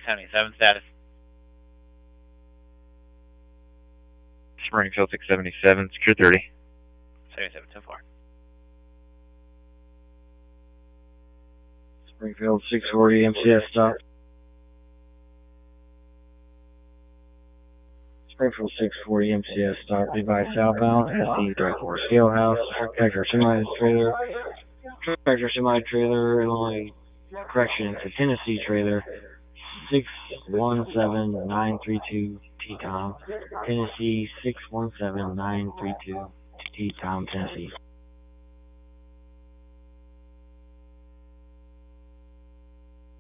677 status. Springfield 677, secure 30. 77 so far. Springfield 640, MCS stop. Springfield 640, MCS stop. Levi southbound, SE34 Scale House, tractor semi-trailer. Tractor semi-trailer, Illinois, correction, it's a Tennessee trailer. 617932 T-Tom. Tennessee 617932 T-Tom, Tennessee.